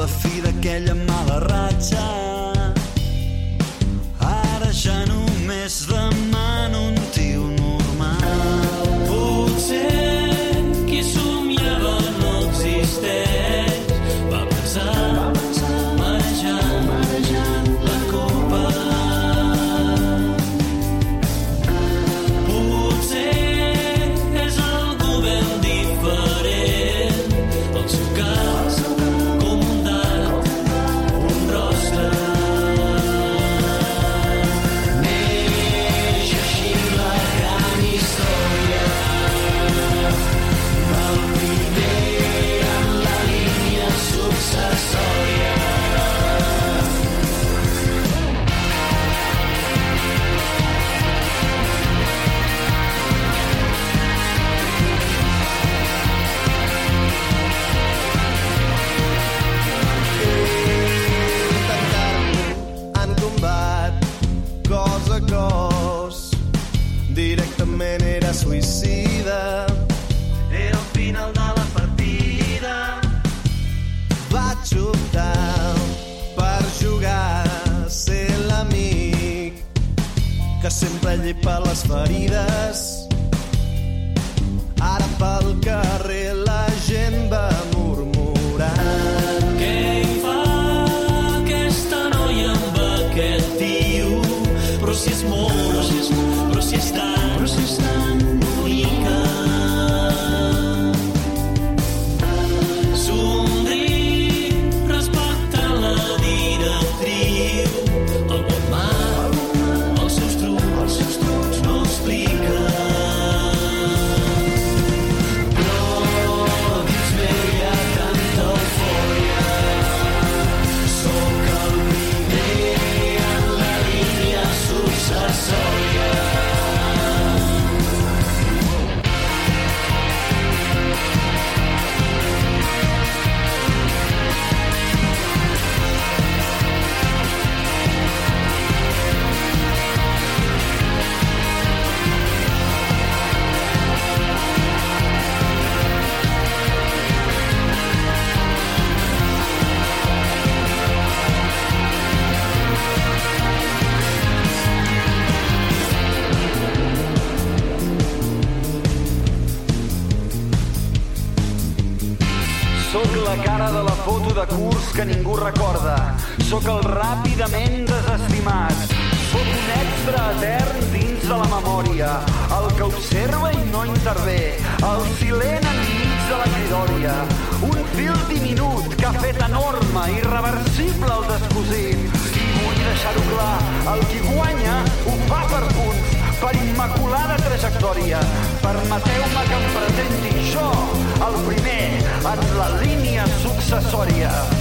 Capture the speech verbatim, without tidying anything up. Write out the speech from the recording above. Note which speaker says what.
Speaker 1: la fi d'aquella mala ratxa. Ara ja només demano un tio normal. Potser qui somiava no existeix, va pensar, marejant, marejant la copa. Potser és algú ben diferent, el seu cap com un dard, un rostre. Neix així la gran història del primer en la línia successòria.
Speaker 2: Han tombat cos a cos, directament era suïcida.
Speaker 1: Era el final de la partida.
Speaker 2: Vaig optar per jugar a ser l'amic que sempre llepa les ferides. Ara pel carrer la gent va murmurant.
Speaker 1: Què hi fa aquesta noia amb aquest tio? Però si és molt, però si és, però si és tan, però si és tan bonica. Somriu, respectant la directriu. El bon mar, els seus trucs, els seus trucs no explica. Però dins meu hi ha tanta eufòria. Sóc el primer en la línia successòria.
Speaker 3: Sóc la cara de la foto de curs que ningú recorda. Sóc el ràpidament desestimat. Sóc un extra etern dins de la memòria. El que observa i no intervé. El silent enmig de la cridòria. Un fil diminut que ha fet enorme, irreversible el descosit. I vull deixar-ho clar. El qui guanya ho fa per punts, per immaculada trajectòria. Permeteu-me que em presenti jo, el primer en la línia successòria.